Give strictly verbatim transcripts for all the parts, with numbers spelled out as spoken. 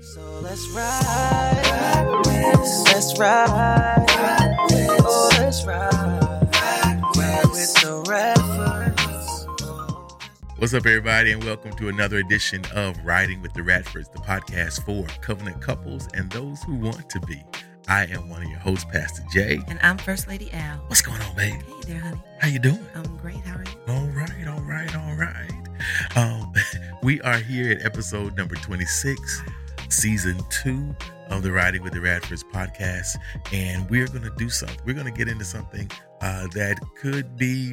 So let's ride, ride with, let's ride, ride with, oh, let's ride, ride with, ride with the Radfords. What's up, everybody, and welcome to another edition of Riding with the Radfords, the podcast for covenant couples and those who want to be. I am one of your hosts, Pastor Jay. And I'm First Lady Al. What's going on, babe? Hey there, honey. How you doing? I'm great. How are you? All right, all right, all right. Um, we are here at episode number twenty-six, season two of the Riding with the Radfords podcast, and we're going to do something. We're going to get into something uh, that could be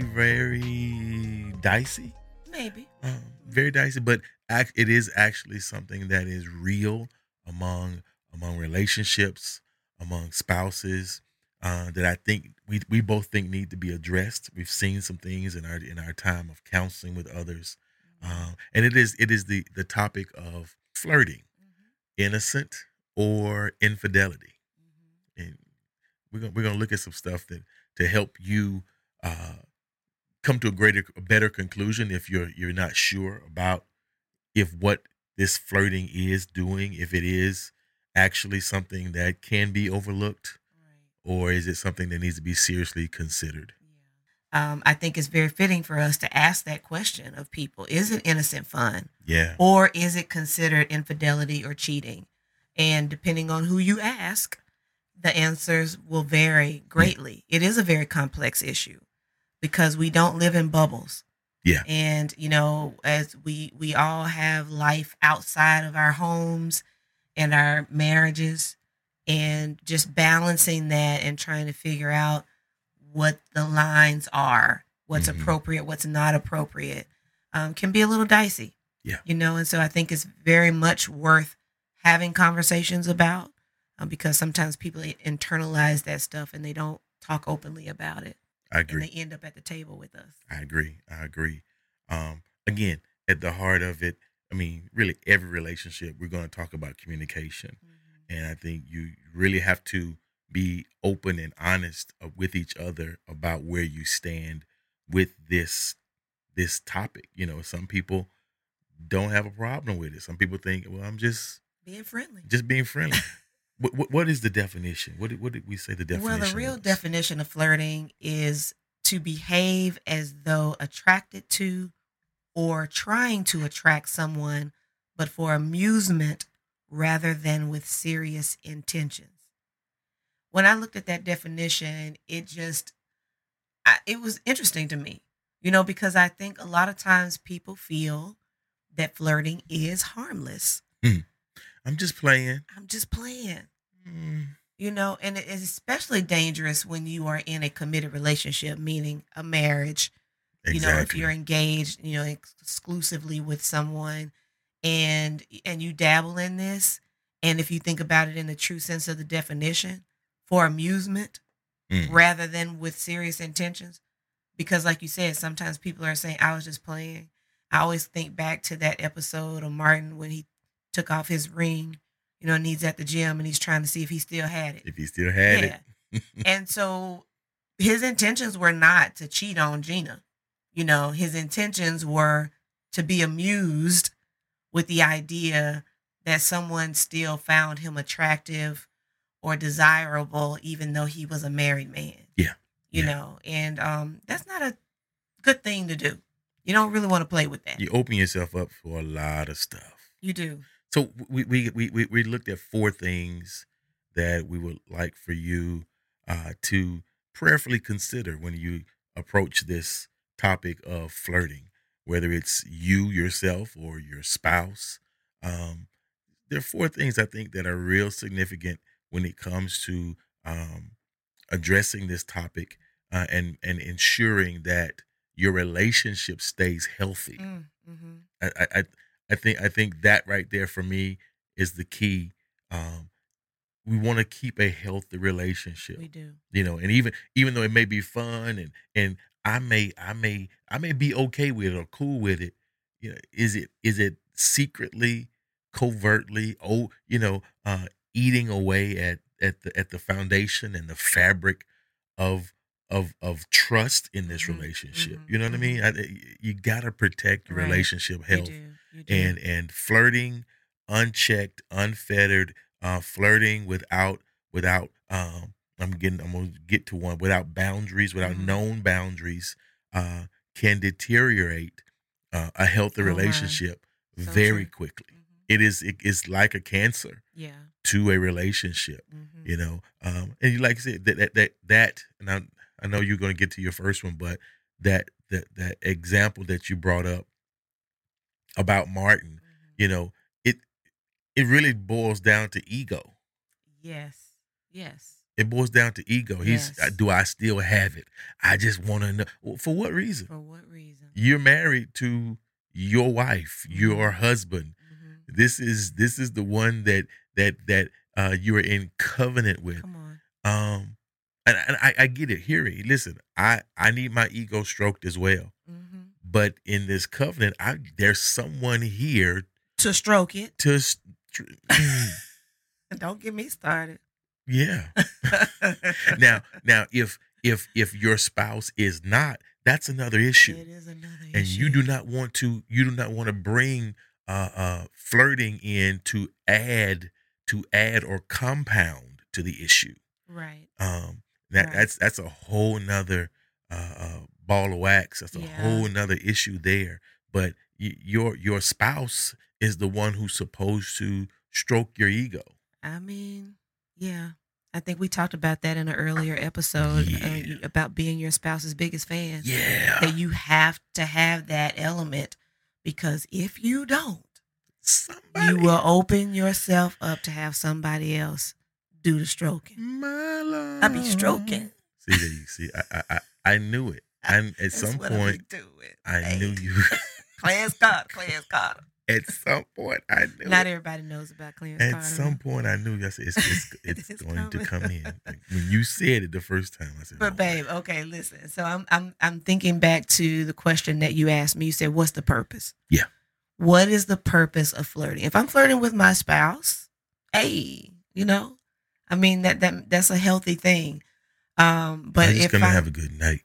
very dicey. Maybe. Um, very dicey, but act, it is actually something that is real among among relationships, among spouses, uh, that I think we we both think need to be addressed. We've seen some things in our in our time of counseling with others, um, and it is it is the the topic of flirting, Mm-hmm. innocent or infidelity, Mm-hmm. and we're gonna we're gonna look at some stuff that to help you uh, come to a greater, a better conclusion if you're you're not sure about if what this flirting is doing, if it is actually something that can be overlooked, Right. or is it something that needs to be seriously considered? Yeah. Um, I think it's very fitting for us to ask that question of people. Is it innocent fun? Yeah. Or is it considered infidelity or cheating? And depending on who you ask, the answers will vary greatly. It is a very complex issue because we don't live in bubbles. Yeah. And, you know, as we, we all have life outside of our homes and our marriages, and just balancing that and trying to figure out what the lines are, what's Mhm. appropriate, what's not appropriate, um, can be a little dicey. Yeah. You know, and so I think it's very much worth having conversations about, um, because sometimes people internalize that stuff and they don't talk openly about it. I And agree. they end up at the table with us. I agree. I agree. Um, again, at the heart of it, I mean, really every relationship, we're going to talk about communication. And I think you really have to be open and honest uh, with each other about where you stand with this this topic. You know, some people don't have a problem with it. Some people think, well, I'm just Being friendly. just being friendly. what, what what is the definition? What did, what did we say the definition? Well, the real is? definition of flirting is to behave as though attracted to or trying to attract someone, but for amusement rather than with serious intentions. When I looked at that definition, it just, I, it was interesting to me, you know, because I think a lot of times people feel that flirting is harmless. I'm just playing. I'm just playing. Mm, You know, and it is especially dangerous when you are in a committed relationship, meaning a marriage. You know, if exactly. you're engaged, you know, ex- exclusively with someone, and and you dabble in this, and if you think about it in the true sense of the definition, for amusement Mm, rather than with serious intentions, because like you said, sometimes people are saying, "I was just playing." I always think back to that episode of Martin when he took off his ring, you know, and he's at the gym and he's trying to see if he still had it. if he still had Yeah. it. And so his intentions were not to cheat on Gina. You know, his intentions were to be amused with the idea that someone still found him attractive or desirable, even though he was a married man. Yeah. You Yeah. know, and um, that's not a good thing to do. You don't really want to play with that. You open yourself up for a lot of stuff. You do. So we we we we, we looked at four things that we would like for you uh, to prayerfully consider when you approach this topic of flirting, whether it's you yourself or your spouse. Um, there are four things I think that are real significant when it comes to um, addressing this topic uh, and and ensuring that your relationship stays healthy. Mm, hmm I, I, I I think I think that right there for me is the key. Um, we want to keep a healthy relationship, We do. you know, and even even though it may be fun and and I may I may I may be okay with it or cool with it, you know, is it is it secretly, covertly, oh, you know, uh, eating away at at the at the foundation and the fabric of of of trust in this Mhm, relationship. mhm, You know what I mean? I, you got to protect your Right. relationship You health, do. You do. and and flirting unchecked, unfettered uh, flirting without without um, I'm getting I'm gonna get to one without boundaries, without Mhm. known boundaries, uh, can deteriorate uh, a healthy Oh, my. relationship So very true. quickly. Mhm. It is it is like a cancer Yeah. to a relationship, Mhm. you know. Um, and you like I said that that that, that and I I know you're going to get to your first one, but that that that example that you brought up about Martin, Mhm. you know, it it really boils down to ego. Yes. Yes. It boils down to ego. He's uh, Yes. do I still have it? I just want to know. Well, for what reason? For what reason? You're married to your wife, your Mhm. husband. Mhm. This is this is the one that that that uh, you are in covenant with. Come on. Um, and, and I, I get it. Hear me. Listen, I I need my ego stroked as well. Mhm. But in this covenant, I there's someone here To stroke it. to. St- mm, Don't get me started. yeah. Now, now, if if if your spouse is not, that's another issue, It is another and issue. you do not want to. You do not want to bring uh, uh, flirting in to add to add or compound to the issue. Right. Um, that Right. that's that's a whole nother uh, uh, ball of wax. That's a Yeah. whole nother issue there. But y- your your spouse is the one who's supposed to stroke your ego. I mean, yeah. I think we talked about that in an earlier episode uh, Yeah. you- about being your spouse's biggest fan. Yeah. That you have to have that element because if you don't, Somebody. you will open yourself up to have somebody else do the stroking. My love. I be stroking. See, there you see, I, I, I, I knew it. And at That's some what I point, be doing. I Hey. knew you. Clarence Carter. Clarence Carter. At some point, I knew Not it. everybody knows about Clarence At Carter. some point, I knew. I said, it's, it's, it's, It's going to coming. come in. Like, when you said it the first time, I said, But no babe, way. okay, listen. So I'm I'm I'm thinking back to the question that you asked me. You said, "What's the purpose?" Yeah. What is the purpose of flirting? If I'm flirting with my spouse, hey, you know, I mean that that that's a healthy thing. Um, but I'm just if gonna I, have a good night.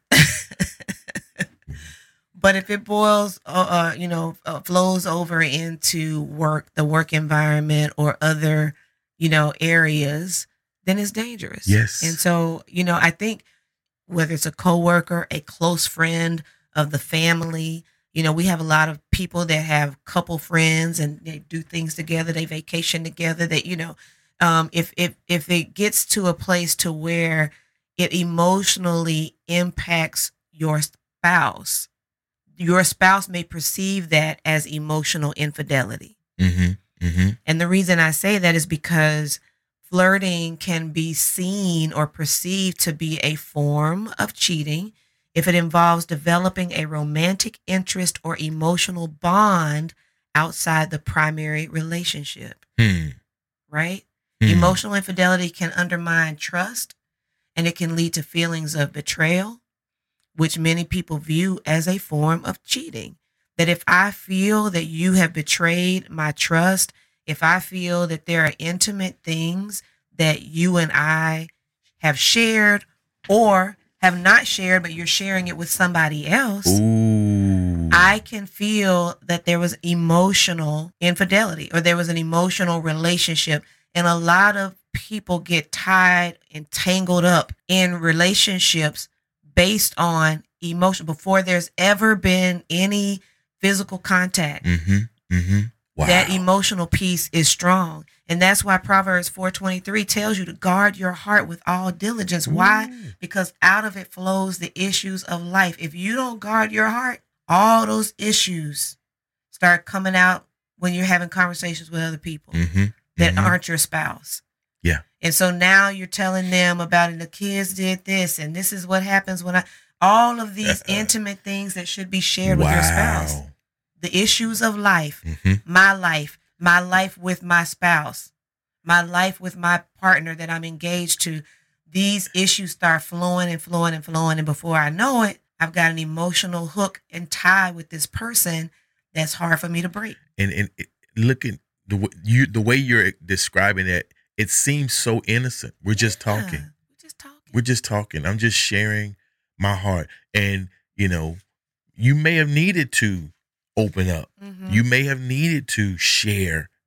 but if it boils, uh, uh you know, uh, flows over into work, the work environment, or other, you know, areas, then it's dangerous. Yes. And so, you know, I think whether it's a coworker, a close friend of the family, you know, we have a lot of people that have couple friends and they do things together, they vacation together. That you know, um, if if if it gets to a place to where it emotionally impacts your spouse, your spouse may perceive that as emotional infidelity. Mm-hmm. Mm-hmm. And the reason I say that is because flirting can be seen or perceived to be a form of cheating if it involves developing a romantic interest or emotional bond outside the primary relationship, Hmm. right? Hmm. Emotional infidelity can undermine trust and it can lead to feelings of betrayal, which many people view as a form of cheating. That if I feel that you have betrayed my trust, if I feel that there are intimate things that you and I have shared or have not shared, but you're sharing it with somebody else, Ooh. I can feel that there was emotional infidelity or there was an emotional relationship. And a lot of people get tied and tangled up in relationships based on emotion before there's ever been any physical contact. Mm-hmm. Mm-hmm. Wow. That emotional piece is strong. And that's why Proverbs four twenty-three tells you to guard your heart with all diligence. Why? Ooh. Because out of it flows the issues of life. If you don't guard your heart, all those issues start coming out when you're having conversations with other people Mm-hmm. that Mm-hmm. aren't your spouse. Yeah. And so now you're telling them about it. The kids did this, and this is what happens when I, all of these intimate things that should be shared with your spouse. Wow. The issues of life, Mm-hmm. my life, my life with my spouse, my life with my partner that I'm engaged to. These issues start flowing and flowing and flowing. And before I know it, I've got an emotional hook and tie with this person that's hard for me to break. And and it, looking the way you the way you're describing it, it seems so innocent. We're just Yeah, talking. We're just talking. We're just talking. I'm just sharing my heart. And you know, you may have needed to open up. Mhm. You may have needed to share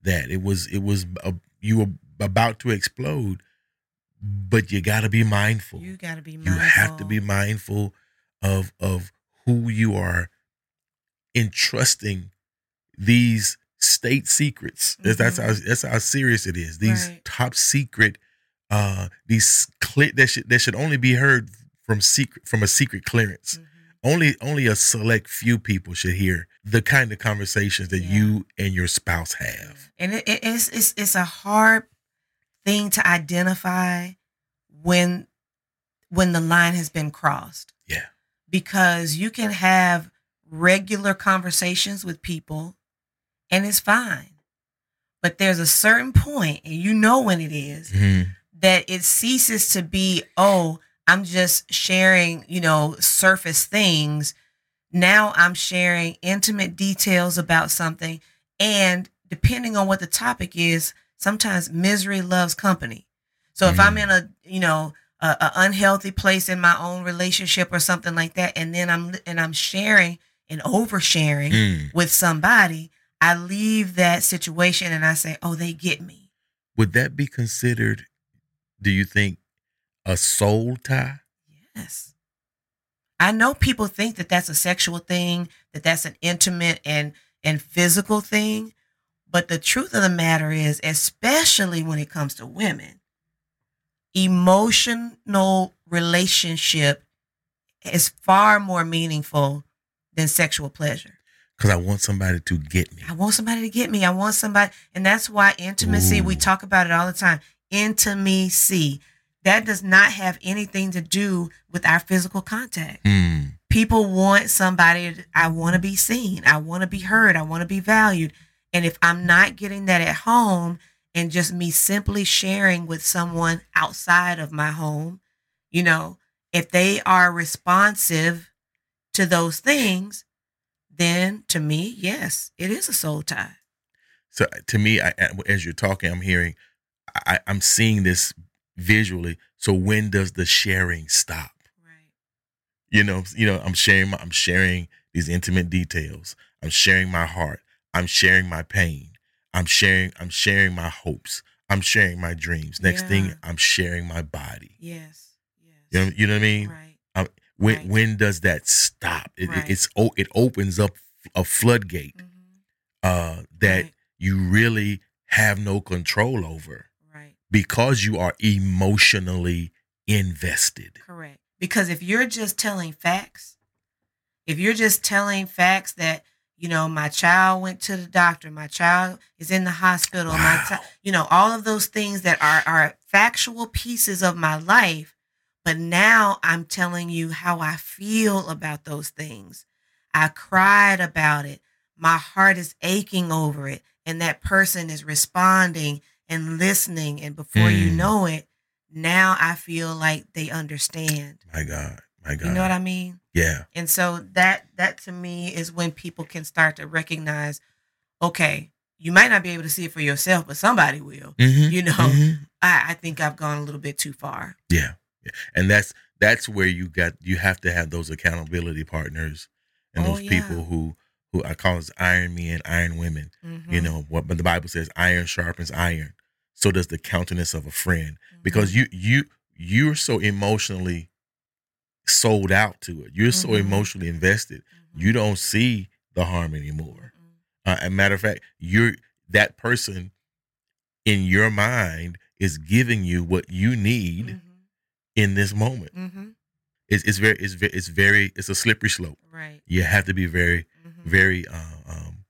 that. It was it was a, you were about to explode, but you got to be mindful. You got to be mindful. You have to be mindful of of who you are entrusting these state secrets. Mm-hmm. That's how that's how serious it is. These right. top secret, uh, these clear that should that should only be heard from secret from a secret clearance. Mm-hmm. Only only a select few people should hear the kind of conversations that yeah. you and your spouse have. And it, it's it's it's a hard thing to identify when when the line has been crossed. Yeah. Because you can have regular conversations with people and it's fine. But there's a certain point, and you know when it is, mm-hmm. that it ceases to be, oh, I'm just sharing, you know, surface things. Now I'm sharing intimate details about something. And depending on what the topic is, sometimes misery loves company. So mm-hmm. if I'm in a, you know, a, a unhealthy place in my own relationship or something like that, and then I'm and I'm sharing and oversharing mm. with somebody, I leave that situation and I say, oh, they get me. Would that be considered, do you think, a soul tie? Yes. I know people think that that's a sexual thing, that that's an intimate and, and physical thing. But the truth of the matter is, especially when it comes to women, emotional relationship is far more meaningful than sexual pleasure. Because I want somebody to get me. I want somebody to get me. I want somebody. And that's why intimacy, Ooh. we talk about it all the time. Intimacy. That does not have anything to do with our physical contact. Mm. People want somebody, to, I want to be seen. I want to be heard. I want to be valued. And if I'm not getting that at home and just me simply sharing with someone outside of my home, you know, if they are responsive to those things, then to me, yes, it is a soul tie. So to me, I, as you're talking, I'm hearing, I, I'm seeing this visually. So when does the sharing stop? Right. You know, you know, I'm sharing, my, I'm sharing these intimate details. I'm sharing my heart. I'm sharing my pain. I'm sharing, I'm sharing my hopes. I'm sharing my dreams. Next yeah. thing, I'm sharing my body. Yes. Yes. You know, you know what I mean? Right. Um, when right. when does that stop? It, right. it, it's it opens up a floodgate mm-hmm. uh, that right. you really have no control over. Right. Because you are emotionally invested. Correct. Because if you're just telling facts, if you're just telling facts that, you know, my child went to the doctor, my child is in the hospital, wow. my t- you know, all of those things that are, are factual pieces of my life. But now I'm telling you how I feel about those things. I cried about it. My heart is aching over it. And that person is responding and listening. And before mm. you know it, now I feel like they understand. My God. My God. You know what I mean? Yeah. And so that that to me is when people can start to recognize, okay, you might not be able to see it for yourself, but somebody will. Mm-hmm. You know, mm-hmm. I, I think I've gone a little bit too far. Yeah. yeah. And that's that's where you got you have to have those accountability partners and oh, those yeah. people who who I call as iron men, iron women. Mm-hmm. You know, what but the Bible says iron sharpens iron. So does the countenance of a friend. Mm-hmm. Because you you you're so emotionally sold out to it. You're mm-hmm. so emotionally invested. Mm-hmm. You don't see the harm anymore. Mm-hmm. Uh, as a matter of fact, you're that person in your mind is giving you what you need mm-hmm. in this moment. Mm-hmm. It's, it's very, it's very, it's very, it's a slippery slope. Right. You have to be very, mm-hmm. very, uh, um,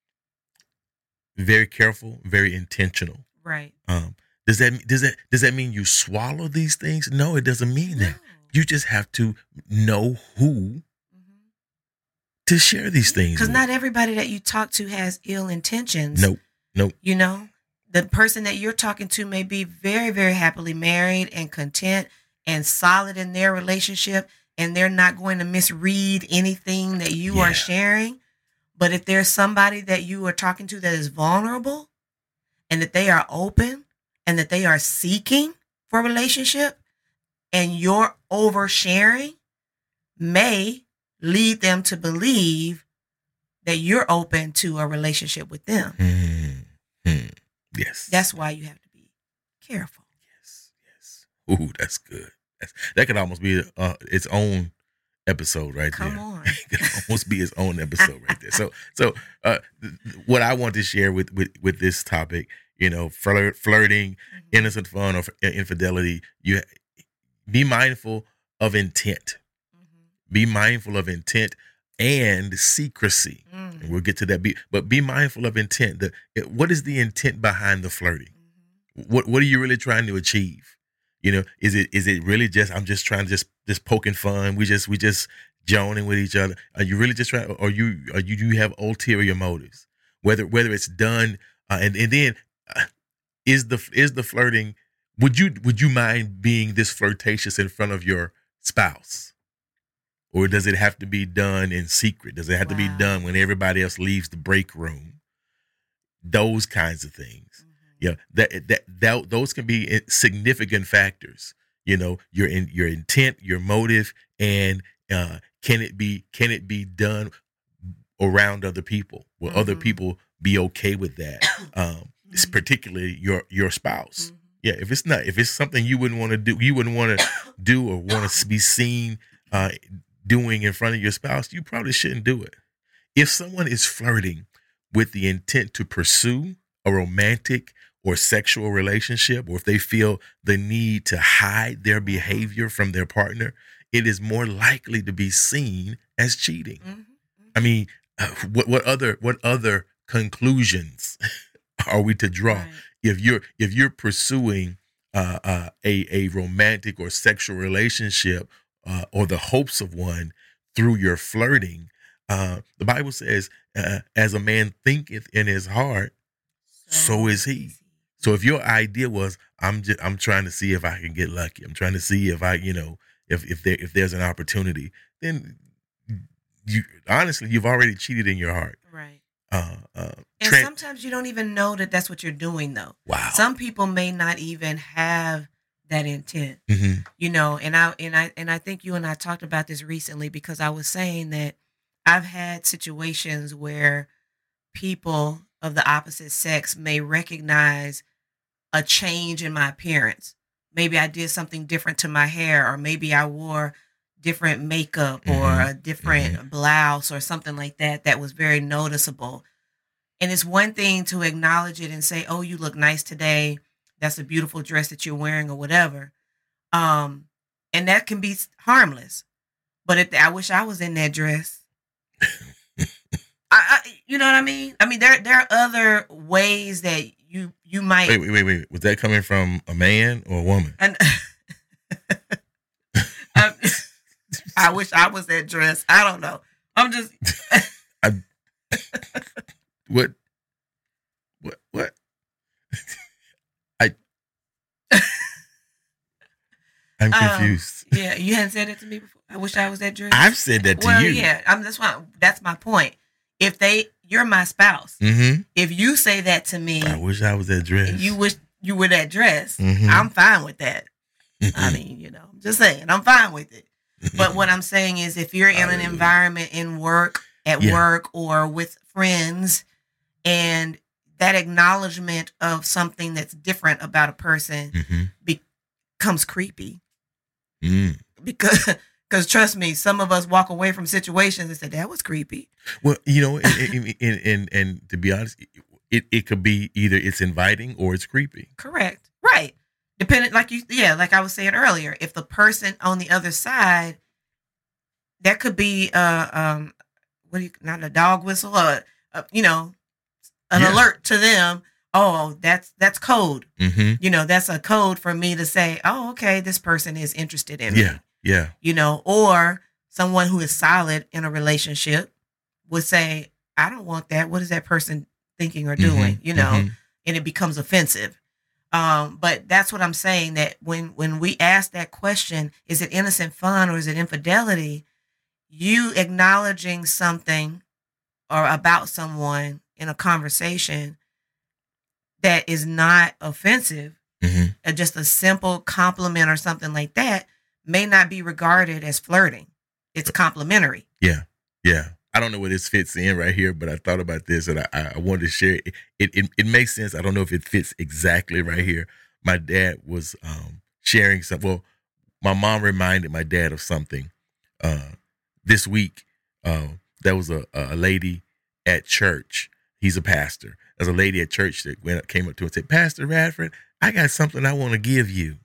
very careful, very intentional. Right. Um, does that does that does that mean you swallow these things? No, it doesn't mean no. that. You just have to know who mm-hmm. to share these things with. Because not everybody that you talk to has ill intentions. Nope. Nope. You know, the person that you're talking to may be very, very happily married and content and solid in their relationship, and they're not going to misread anything that you yeah. are sharing. But if there's somebody that you are talking to that is vulnerable and that they are open and that they are seeking for a relationship, and your oversharing may lead them to believe that you're open to a relationship with them. Hmm. Yes. That's why you have to be careful. Yes. Yes. Ooh, that's good. That's, that could almost be uh, its own episode right Come there. on. It could almost be its own episode right there. So, so uh, th- th- what I want to share with with with this topic, you know, flirt, flirting, Mhm. innocent fun, or f- infidelity. You be mindful of intent. Mhm. Be mindful of intent and secrecy. And Mhm. we'll get to that. Be, but be mindful of intent. The, it- what is the intent behind the flirting? Mhm. What What are you really trying to achieve? You know, is it is it really just I'm just trying to just just poking fun? We just we just joning with each other. Are you really just trying? Or you are you do you have ulterior motives? Whether whether it's done uh, and and then uh, is the is the flirting? Would you would you mind being this flirtatious in front of your spouse? Or does it have to be done in secret? Does it have to be Wow. done when everybody else leaves the break room? Those kinds of things. Mhm. Yeah, that, that that those can be significant factors. You know, your in your intent, your motive, and uh, can it be can it be done around other people? Will other Mhm. people be okay with that? Um, it's Mhm. particularly your your spouse. Mhm. Yeah, if it's not, if it's something you wouldn't want to do, you wouldn't want to do or want to be seen uh, doing in front of your spouse, you probably shouldn't do it. If someone is flirting with the intent to pursue a romantic or sexual relationship, or if they feel the need to hide their behavior from their partner, it is more likely to be seen as cheating. Mhm. I mean, uh, what what other what other conclusions are we to draw Right. if you're if you're pursuing uh, uh, a a romantic or sexual relationship uh, or the hopes of one through your flirting? Uh, the Bible says, uh, "As a man thinketh in his heart, so is he." So if your idea was, I'm just I'm trying to see if I can get lucky, I'm trying to see if I, you know, if if there if there's an opportunity, then you honestly you've already cheated in your heart. Right. Uh, uh, And tran- sometimes you don't even know that that's what you're doing, though. wow. Some people may not even have that intent, hmm you know. And I and I and I think you and I talked about this recently because I was saying that I've had situations where people of the opposite sex may recognize a change in my appearance. Maybe I did something different to my hair, or maybe I wore different makeup or Mhm. a different blouse or something like that that was very noticeable. And it's one thing to acknowledge it and say, "Oh, you look nice today. That's a beautiful dress that you're wearing," or whatever. Um, and that can be s- harmless. But if I wish I was in that dress, I, I you know what I mean? I mean, there there are other ways that you you might. Wait, wait, wait, wait. Was that coming from a man or a woman? And I, I wish I was that dress. I don't know. I'm just. What? What? What? I. I'm Um, confused. Yeah, you hadn't said it to me before. I wish I was that dress. I've said that to well, you. yeah. I'm that's why. That's my point. If they, you're my spouse. Mm-hmm. If you say that to me, I wish I was that dress. and you wish you were that dress. Mhm. I'm fine with that. I mean, you know, I'm just saying, I'm fine with it. But what I'm saying is, if you're in an Hallelujah. environment in work, at Yeah. work, or with friends, and that acknowledgement of something that's different about a person Mhm. becomes creepy, Mm. because because trust me, some of us walk away from situations and say that was creepy. Well, you know, and, and, and, and, and to be honest, it, it could be either it's inviting or it's creepy. Correct, right? Depending, like you, yeah, like I was saying earlier, if the person on the other side, that could be uh um what do you not a dog whistle or uh, you know an Yeah. alert to them. Oh, that's that's code. Mm-hmm. You know, that's a code for me to say, oh, okay, this person is interested in Yeah, me. yeah. You know, or someone who is solid in a relationship would say, I don't want that. What is that person thinking or doing? Mhm, You know, mhm. and it becomes offensive. Um, but that's what I'm saying, that when when we ask that question, is it innocent fun or is it infidelity? You acknowledging something or about someone in a conversation that is not offensive, Mhm. uh, just a simple compliment or something like that, may not be regarded as flirting. It's complimentary. Yeah, yeah. I don't know where this fits in right here, but I thought about this and I, I wanted to share it. It, it. it makes sense. I don't know if it fits exactly right here. My dad was um, sharing some. Well, my mom reminded my dad of something uh, this week. Uh, there was a, a lady at church. He's a pastor. There's a lady at church that went up, came up to him and said, Pastor Radford, I got something I want to give you.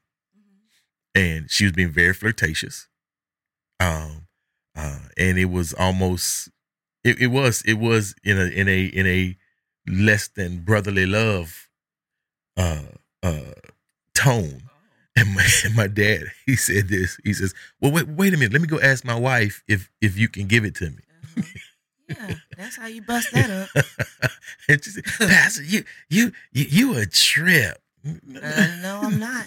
And she was being very flirtatious. Um, uh, and it was almost, it, it was, it was in a, in a, in a less than brotherly love, uh, uh, tone. And my, and my dad, he said this, he says, well, wait, wait a minute. Let me go ask my wife if, if you can give it to me. Uh-huh. Yeah, that's how you bust that up. And she said, Pastor, you, you, you, you a trip. Uh, no, I'm not.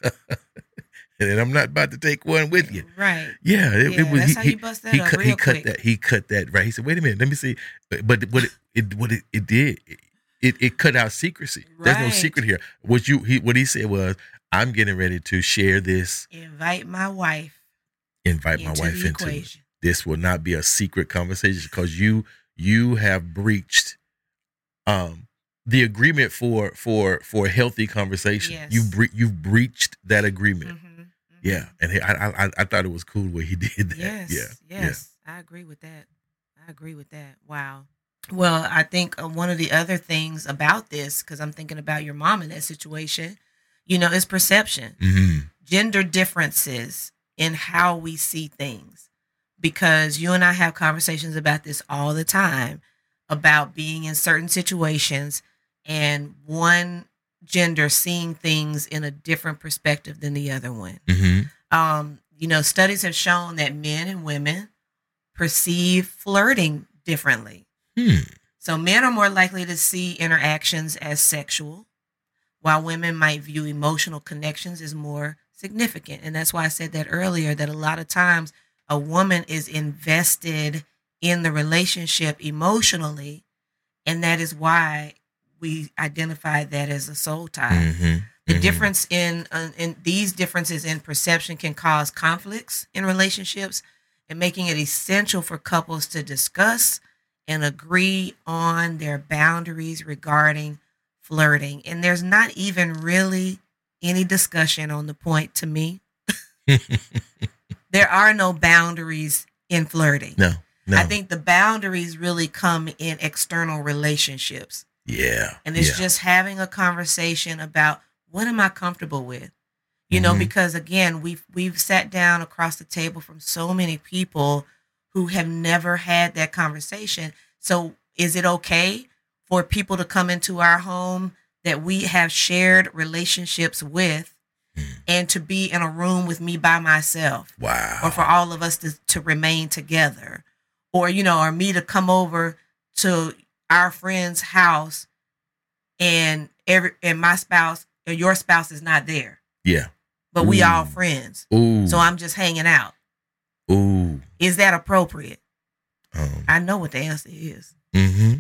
And I'm not about to take one with you. Right. Yeah, it, yeah it was. That's he, how he, you bust that he up cut, real he cut quick. that. He cut that right. He said, "Wait a minute, let me see." But, but what it, it what it, it did, it, it cut out secrecy. There's no Right. secret here. What you he what he said was, "I'm getting ready to share this. Invite my wife. Invite my into wife the into it. equation. This will not be a secret conversation because you you have breached um the agreement for for for a healthy conversation. Yes. You bre- you've breached that agreement." Mm-hmm. Mm-hmm. Yeah, and he, I, I I thought it was cool where he did that. Yes. Yeah, Yes. I agree with that. I agree with that. Wow. Well, I think uh, one of the other things about this, because I'm thinking about your mom in that situation, you know, is perception. yeah. hmm Gender differences in how we see things. Because you and I have conversations about this all the time, about being in certain situations and one gender seeing things in a different perspective than the other one. hmm Um, you know, studies have shown that men and women perceive flirting differently. Hmm. So men are more likely to see interactions as sexual, while women might view emotional connections as more significant. And that's why I said that earlier, that a lot of times a woman is invested in the relationship emotionally, and that is why we identify that as a soul tie. hmm The hmm difference in, uh, in these differences in perception can cause conflicts in relationships, and making it essential for couples to discuss and agree on their boundaries regarding flirting. And there's not even really any discussion on the point to me. There are no boundaries in flirting. No, no. I think the boundaries really come in external relationships. Yeah. And it's yeah. just having a conversation about, what am I comfortable with? You know, Mhm. because again, we've we've sat down across the table from so many people who have never had that conversation. So is it okay for people to come into our home that we have shared relationships with, Mm. and to be in a room with me by myself, Wow. or for all of us to, to remain together, or, you know, or me to come over to our friend's house and every and my spouse or your spouse is not there, Yeah. but we Ooh. all friends. Ooh. So I'm just hanging out. Ooh. Is that appropriate? Um. I know what the answer is. hmm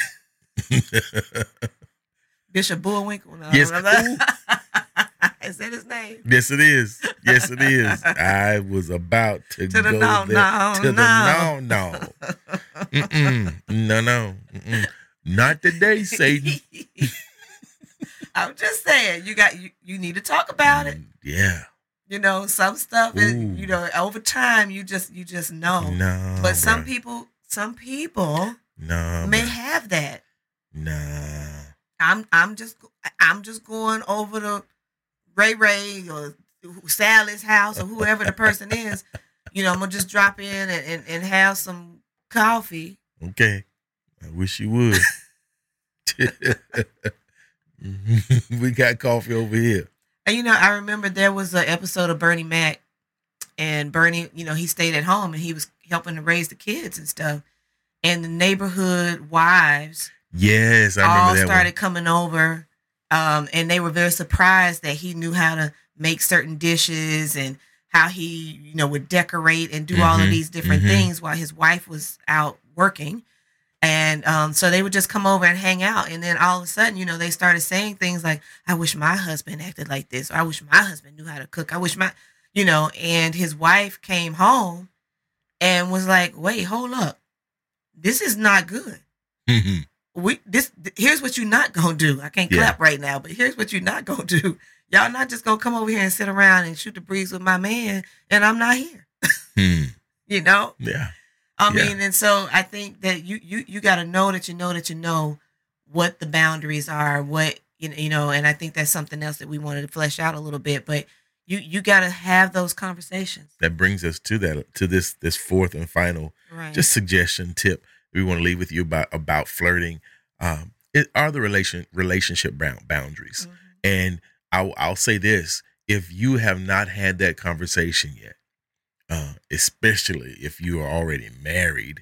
Bishop Bullwinkle. No, Yes. no, no. Is that his name? Yes, it is. Yes, it is. I was about to, To the go no, there. no, to no. the no, no. Mm-mm. No, no. Mm-mm. Not today, Satan. I'm just saying, you got you, you need to talk about it. Yeah. You know, some stuff is, Ooh. you know, over time you just you just know. No. But some bruh. people some people No. may bruh. have that. Nah. I'm I'm just I'm just going over to Ray Ray or Sally's house or whoever the person is. You know, I'm gonna just drop in and, and, and have some coffee. Okay. I wish you would. We got coffee over here. And you know, I remember there was an episode of Bernie Mac, and Bernie, you know, he stayed at home and he was helping to raise the kids and stuff. And the neighborhood wives Yes, I all remember that started coming over, um, and they were very surprised that he knew how to make certain dishes and how he, you know, would decorate and do all of Mhm, these different mhm. things while his wife was out working. And um, so they would just come over and hang out. And then all of a sudden, you know, they started saying things like, I wish my husband acted like this. Or I wish my husband knew how to cook. I wish my, you know, and his wife came home and was like, wait, hold up. this is not good. Mhm. We this here's what you're not gonna do. I can't Yeah. clap right now, but here's what you're not gonna do. Y'all not just gonna come over here and sit around and shoot the breeze with my man, and I'm not here. Hmm. You know. Yeah. I Yeah. mean, and so I think that you you you got to know that you know that you know what the boundaries are, what you know, you know, and I think that's something else that we wanted to flesh out a little bit. But you you got to have those conversations, That brings us to that to this this fourth and final right? just suggestion tip we want to leave with you about about flirting. Um, it are the relation relationship bound, boundaries, Mhm. and I'll I'll say this: if you have not had that conversation yet, uh, especially if you are already married,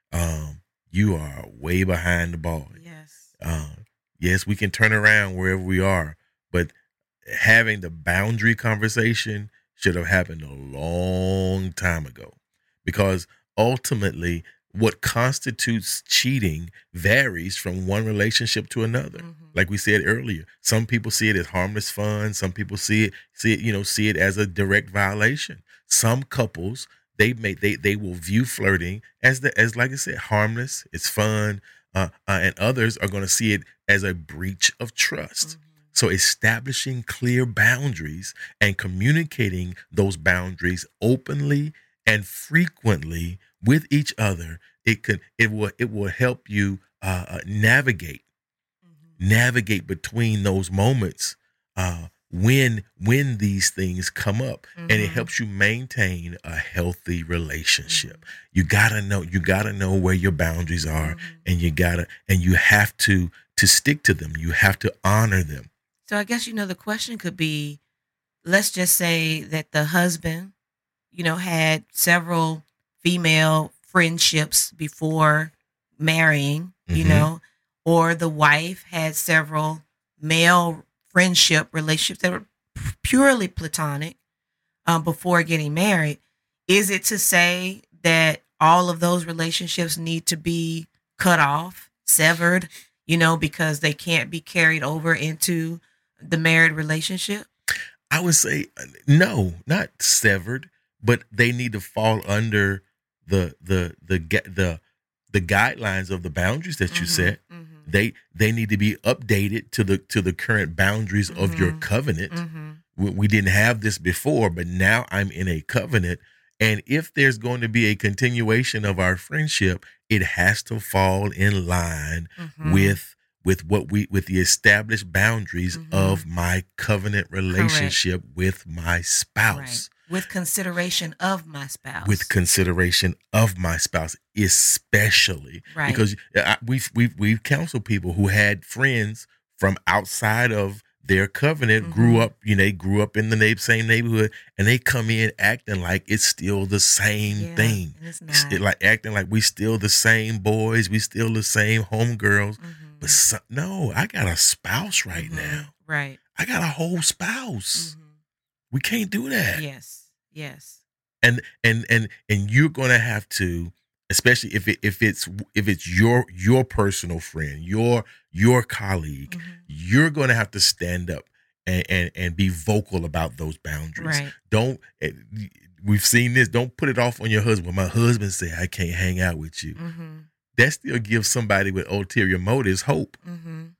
um, you are way behind the ball. Yes. Uh, yes, we can turn around wherever we are, but having the boundary conversation should have happened a long time ago, because ultimately what constitutes cheating varies from one relationship to another. Mhm. Like we said earlier, some people see it as harmless fun. Some people see it, see it, you know, see it as a direct violation. Some couples, they may, they, they will view flirting as the, as, like I said, harmless. It's fun. Uh, uh, and others are going to see it as a breach of trust. Mhm. So establishing clear boundaries and communicating those boundaries openly and frequently with each other, it can it will it will help you uh, uh, navigate Mhm. navigate between those moments uh, when when these things come up, and it Mhm. helps you maintain a healthy relationship. You gotta know you gotta know where your boundaries are, Mhm. and you gotta and you have to to stick to them. You have to honor them. So I guess you know the question could be, let's just say that the husband, you know, had several female friendships before marrying, you Mhm. know, or the wife had several male friendship relationships that were p- purely platonic um, before getting married. Is it to say that all of those relationships need to be cut off, severed, you know, because they can't be carried over into the married relationship? I would say uh, no, not severed, but they need to fall under the the the ga- the the guidelines of the boundaries that you Mhm, set. mhm, They they need to be updated to the to the current boundaries of your mhm, covenant. mhm. We, we didn't have this before, but now I'm in a covenant, and if there's going to be a continuation of our friendship, it has to fall in line Mhm. with with what we with the established boundaries Mhm. of my covenant relationship with my spouse, Right. With consideration of my spouse. with consideration of my spouse, especially Right. because I, we've we've we've counseled people who had friends from outside of their covenant, grew Mhm. up, you know, they grew up in the neigh- same neighborhood, and they come in acting like it's still the same Yeah, thing. and it's It's not. it like acting like we still the same boys, we still the same homegirls. Mhm. But so, no, I got a spouse right Mhm. now. Right. I got a whole spouse. Mhm. We can't do that. Yes. Yes. And and and and you're gonna have to, especially if it if it's if it's your your personal friend, your your colleague, Mhm. you're gonna have to stand up and and, and be vocal about those boundaries. Right. Don't eh, we've seen this. Don't put it off on your husband. When my husband say I can't hang out with you, Mhm. that still gives somebody with ulterior motives hope. Mhm.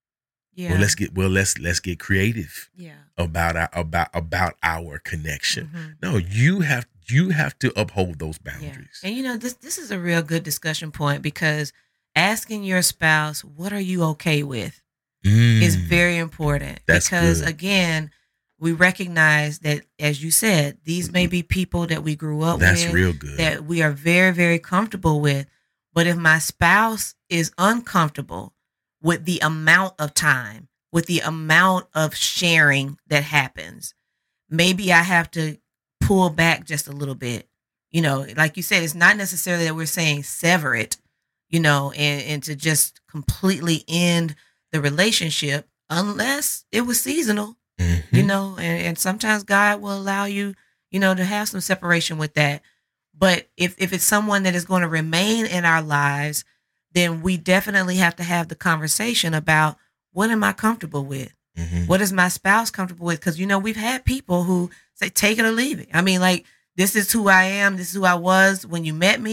Well, Yeah. let's get well let's let's get creative Yeah. about our about about our connection. Mhm. No, you have you have to uphold those Yeah. boundaries. And you know, this this is a real good discussion point, because asking your spouse, what are you okay with, is Mm, very important. that's Because good. again, we recognize that, as you said, these may be people that we grew up That's with, real good. that we are very, very comfortable with. But if my spouse is uncomfortable with the amount of time, with the amount of sharing that happens, maybe I have to pull back just a little bit. You know, like you said, it's not necessarily that we're saying sever it, you know, and, and to just completely end the relationship, unless it was seasonal, Mhm. you know, and, and sometimes God will allow you, you know, to have some separation with that. But if, if it's someone that is going to remain in our lives, then we definitely have to have the conversation about, what am I comfortable with? Mhm. What is my spouse comfortable with? Because, you know, we've had people who say, take it or leave it. I mean, like, this is who I am. This is who I was when you met me.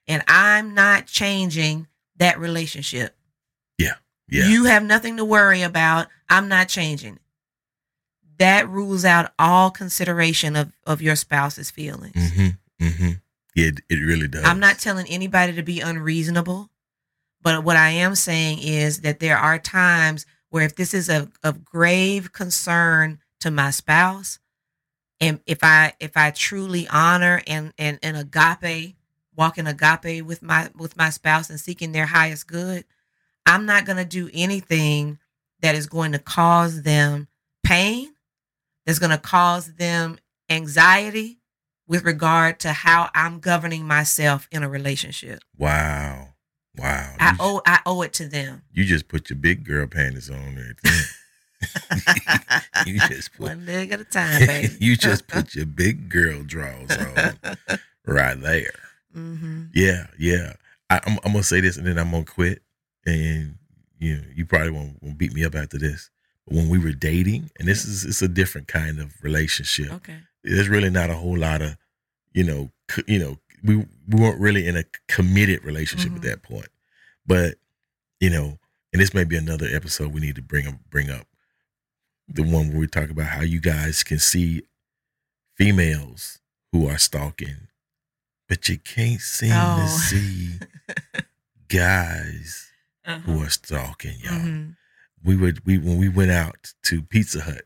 and I'm not changing that relationship. Yeah. Yeah. You have nothing to worry about. I'm not changing. That rules out all consideration of, of your spouse's feelings. Mm-hmm. Mm-hmm. Yeah, it, it really does. I'm not telling anybody to be unreasonable, but what I am saying is that there are times where if this is a of grave concern to my spouse, and if I if I truly honor and and, and agape, walk in agape with my with my spouse and seeking their highest good, I'm not going to do anything that is going to cause them pain, that's going to cause them anxiety with regard to how I'm governing myself in a relationship. Wow. Wow. I You- owe I owe it to them. You just put your big girl panties on there. you just put One leg at a time, baby. you just put your big girl drawers on right there. Mm-hmm. Yeah, yeah. I, I'm, I'm gonna say this and then I'm gonna quit. And you know, you probably won't, won't beat me up after this. But when we were dating, and this is it's a different kind of relationship. Okay. There's really not a whole lot of, you know, c- you know, we we weren't really in a committed relationship Mhm. at that point. But you know, and this may be another episode we need to bring up, bring up the one where we talk about how you guys can see females who are stalking, but you can't seem to Oh. see guys Uh-huh. who are stalking y'all. Mhm. We would we when we went out to Pizza Hut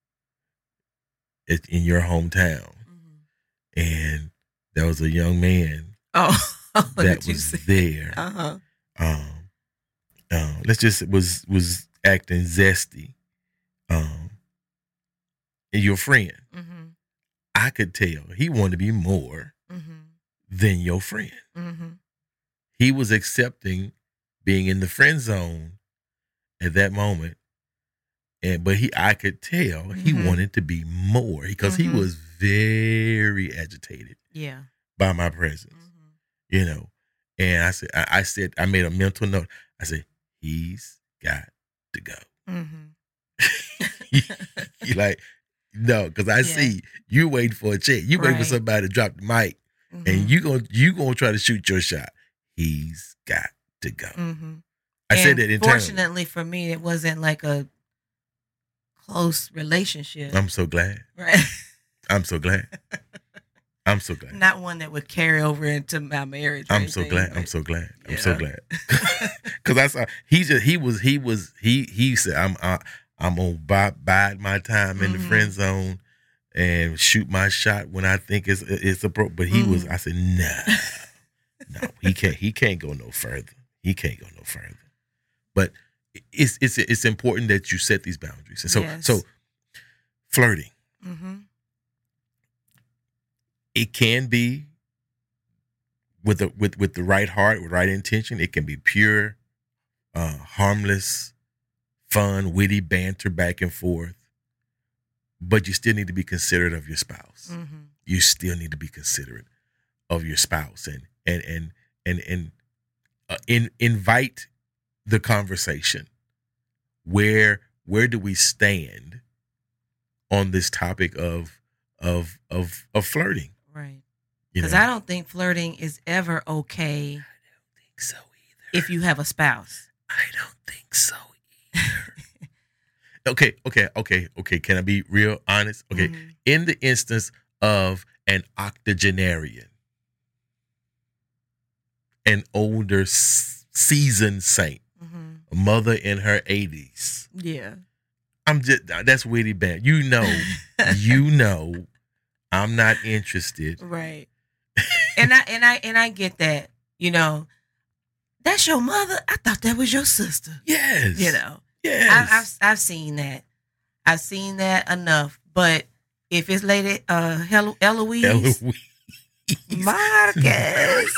at, in your hometown, Mhm. and there was a young man Oh, that did you was see? there. Uh-huh. Um, um, let's just was was acting zesty. Um, and your friend, Mm-hmm. I could tell he wanted to be more Mm-hmm. than your friend. Mm-hmm. He was accepting being in the friend zone at that moment, and but he, I could tell he Mhm. wanted to be more because Mhm. he was very agitated Yeah. by my presence, Mm-hmm. you know. And I said, I, I said, I made a mental note. I said, he's got to go. Mm-hmm. You like, no, because I Yeah. see you waiting for a check. You waiting for Right. somebody to drop the mic, Mm-hmm. and you gonna you gonna try to shoot your shot. He's got to go. Mm-hmm. I said And that internally. fortunately for me, it wasn't like a close relationship. I'm so glad. Right. I'm so glad. I'm so glad. Not one that would carry over into my marriage. or I'm so anything, glad. I'm but- so glad. I'm so Yeah. glad. Because I saw he just he was he was he he said I'm uh, I'm gonna bide, bide my time in the Mhm. friend zone and shoot my shot when I think it's it's appropriate. But he was Mhm. I said nah, no he can't he can't go no further. He can't go no further. But it's it's it's important that you set these boundaries. And so Yes. so flirting. Mm-hmm. It can be with the with with the right heart, with right intention. It can be pure, uh, harmless, fun, witty banter back and forth. But you still need to be considerate of your spouse. Mm-hmm. You still need to be considerate of your spouse, and and and and and uh, in, invite the conversation. Where where do we stand on this topic of of of of flirting? Right. You Because know? I don't think flirting is ever okay think so either. if you have a spouse. I don't think so either. okay, okay, okay, okay. Can I be real honest? Okay. Mhm. In the instance of an octogenarian, an older s- seasoned saint, Mhm. a mother in her eighties, Yeah. I'm just that's witty band. You know, you know, I'm not interested. Right. And I and I and I get that. You know, that's your mother. I thought that was your sister. Yes. You know, Yes. I, I've I've seen that. I've seen that enough. But if it's Lady uh Hel- Eloise, Eloise. Marcus,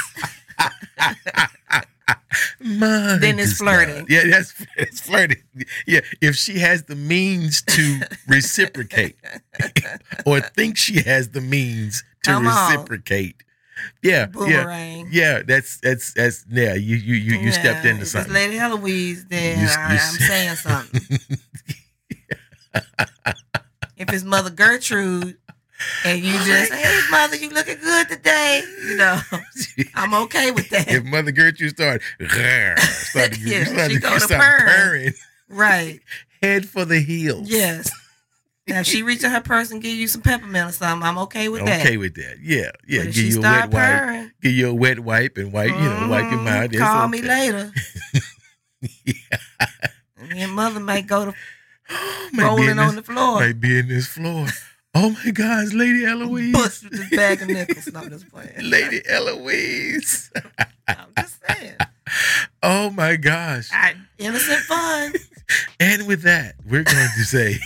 My Then it's God. flirting. Yeah, that's it's flirting. Yeah, if she has the means to reciprocate or think she has the means to Come on. reciprocate. Yeah, boomerang. yeah, yeah. That's that's that's yeah. You you you, you stepped Yeah, into if something. it's Lady Eloise, then You- I, you- I'm saying something. If it's Mother Gertrude and you just, hey, mother, you looking good today, you know. I'm okay with that. If Mother Gertrude started, started, Yeah, started, she go to started purring. purring, Right. head for the hills. Yes. Now, if she reach in her purse and give you some peppermint or something, I'm okay with that. Okay with that. Yeah, yeah. But if Give she you a start wet wipe. purring, Give you a wet wipe and wipe, you know, wipe your mhm, mouth. It's call okay. me later. Yeah. And your mother might go to Might be rolling in on this- the floor. Might be in this floor. Oh my gosh, Lady Eloise. Bust with this bag of nickels. No, I'm just playing. Lady Eloise. I'm just saying. Oh my gosh. I, innocent fun. And with that, we're going to say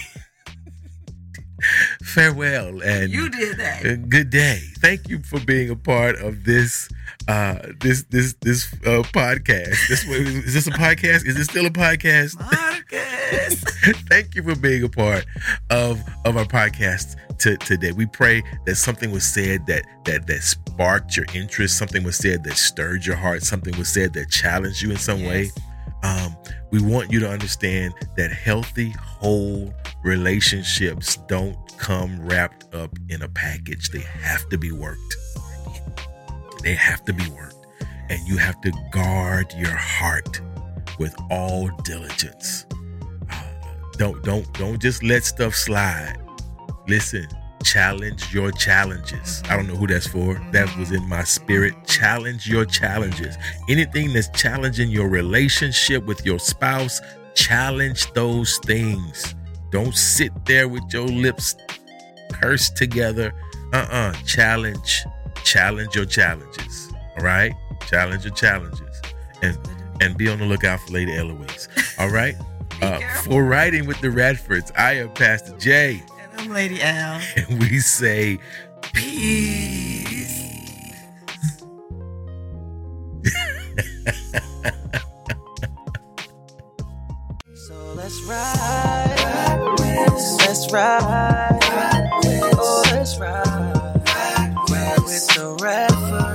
farewell and You did that. uh, good day. Thank you for being a part of this uh this this this uh podcast. This is this a podcast? Is this still a podcast? Marcus. Thank you for being a part of of our podcast to, today. We pray that something was said that that that sparked your interest, something was said that stirred your heart, something was said that challenged you in some Yes. way. Um, we want you to understand that healthy, whole relationships don't come wrapped up in a package. They have to be worked. They have to be worked. And you have to guard your heart with all diligence. Uh, don't don't don't just let stuff slide. Listen, challenge your challenges. I don't know who that's for. That was in my spirit. Challenge your challenges. Anything that's challenging your relationship with your spouse, challenge those things. Don't sit there with your lips pursed together. Uh-uh. Challenge. Challenge your challenges. All right? Challenge your challenges. And and be on the lookout for Lady Eloise. All right? Uh, for Writing with the Radfords, I am Pastor Jay. And I'm Lady Al. And we say peace. So let's ride, ride with, let's ride, ride with, oh let's ride, ride with the Radfords.